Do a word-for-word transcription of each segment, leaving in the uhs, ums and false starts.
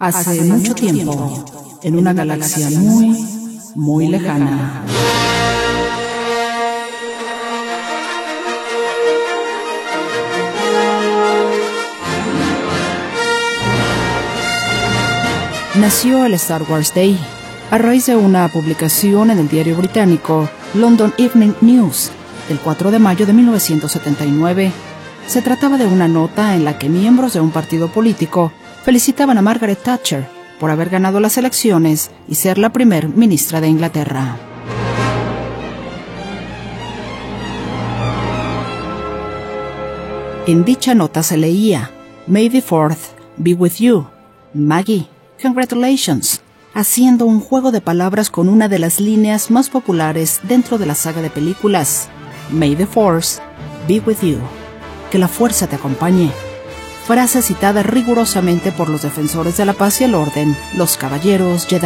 Hace mucho tiempo, en una galaxia muy, muy lejana. Nació el Star Wars Day, a raíz de una publicación en el diario británico London Evening News, del cuatro de mayo de mil novecientos setenta y nueve. Se trataba de una nota en la que miembros de un partido político felicitaban a Margaret Thatcher por haber ganado las elecciones y ser la primer ministra de Inglaterra. En dicha nota se leía: May the fourth be with you, Maggie, congratulations, haciendo un juego de palabras con una de las líneas más populares dentro de la saga de películas: May the Force be with you, que la fuerza te acompañe. Frase citada rigurosamente por los defensores de la paz y el orden, los caballeros Jedi.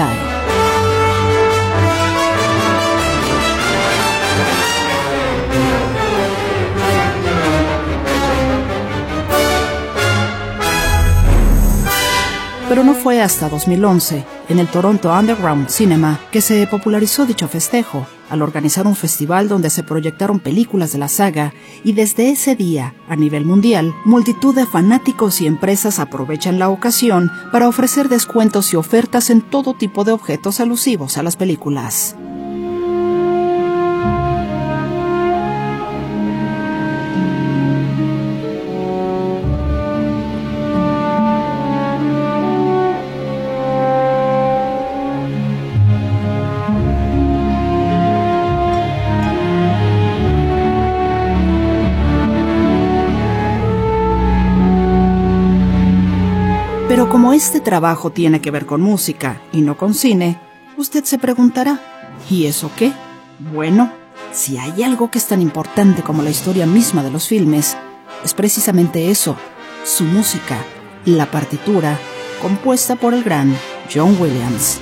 Pero no fue hasta dos mil once, en el Toronto Underground Cinema, que se popularizó dicho festejo, al organizar un festival donde se proyectaron películas de la saga, y desde ese día, a nivel mundial, multitud de fanáticos y empresas aprovechan la ocasión para ofrecer descuentos y ofertas en todo tipo de objetos alusivos a las películas. Pero como este trabajo tiene que ver con música y no con cine, usted se preguntará, ¿y eso qué? Bueno, si hay algo que es tan importante como la historia misma de los filmes, es precisamente eso, su música, la partitura, compuesta por el gran John Williams.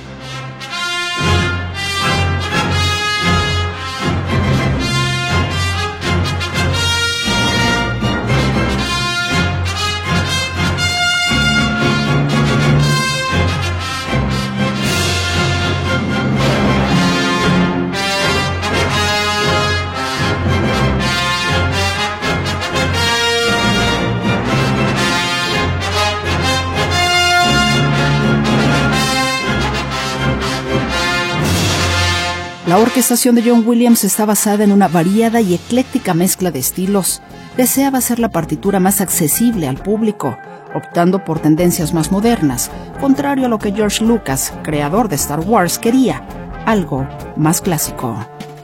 La orquestación de John Williams está basada en una variada y ecléctica mezcla de estilos. Deseaba hacer la partitura más accesible al público, optando por tendencias más modernas, contrario a lo que George Lucas, creador de Star Wars, quería, algo más clásico.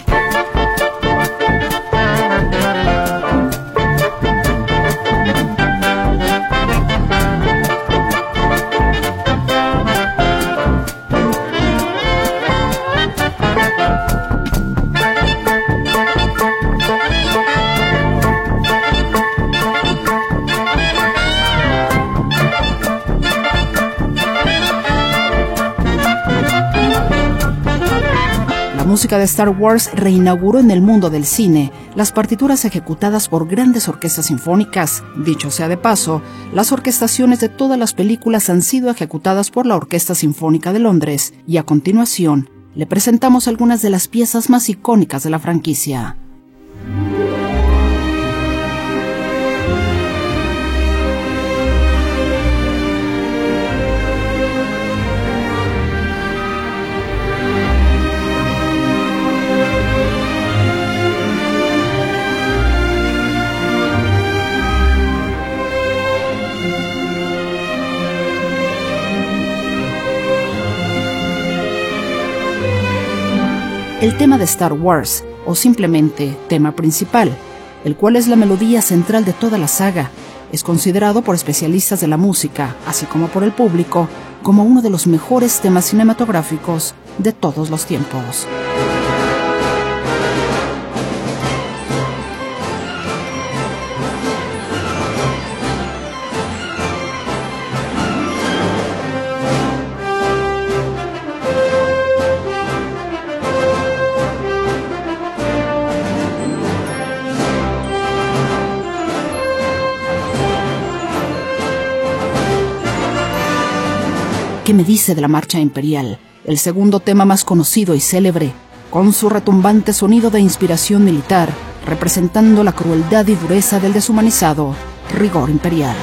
La música de Star Wars reinauguró en el mundo del cine las partituras ejecutadas por grandes orquestas sinfónicas. Dicho sea de paso, las orquestaciones de todas las películas han sido ejecutadas por la Orquesta Sinfónica de Londres, y a continuación le presentamos algunas de las piezas más icónicas de la franquicia. El tema de Star Wars, o simplemente tema principal, el cual es la melodía central de toda la saga, es considerado por especialistas de la música, así como por el público, como uno de los mejores temas cinematográficos de todos los tiempos. ¿Qué me dice de la Marcha Imperial? El segundo tema más conocido y célebre, con su retumbante sonido de inspiración militar, representando la crueldad y dureza del deshumanizado rigor imperial.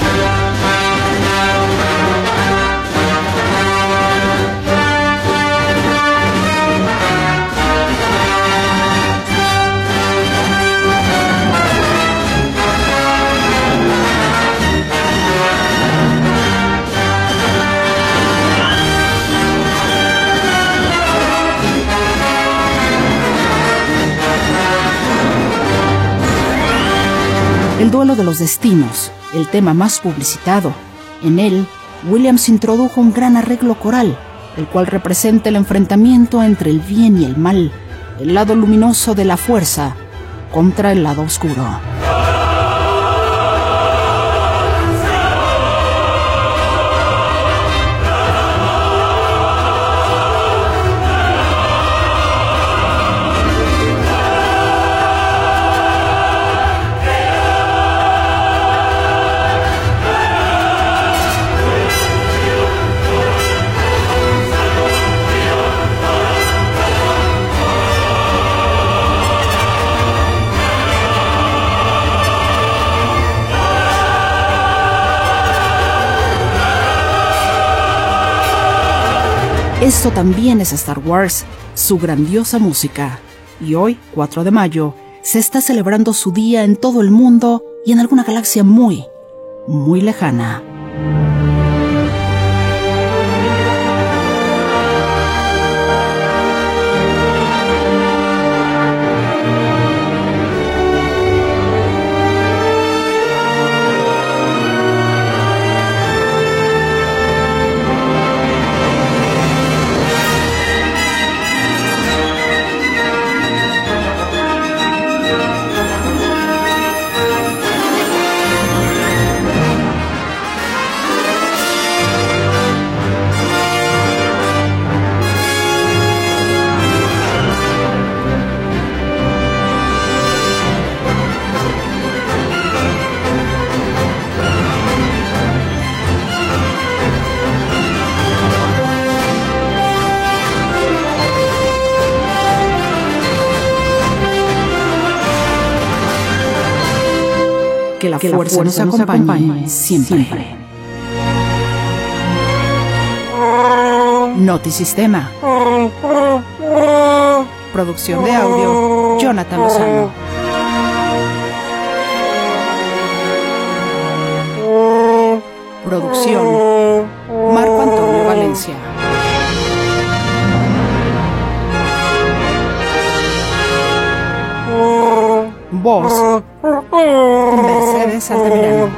El duelo de los destinos, el tema más publicitado. En él, Williams introdujo un gran arreglo coral, el cual representa el enfrentamiento entre el bien y el mal, el lado luminoso de la fuerza contra el lado oscuro. Esto también es Star Wars, su grandiosa música. Y hoy, cuatro de mayo, se está celebrando su día en todo el mundo y en alguna galaxia muy, muy lejana. Que la, que fuerza, la fuerza nos acompañe, nos acompañe siempre. siempre. Notisistema. Producción de audio, Jonathan Lozano. Producción, Marco Antonio Valencia. Voz, Mercedes Altamirano.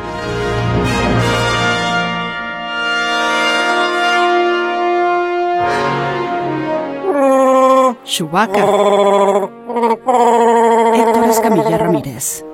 Chewbacca, Héctor Escamilla Ramírez.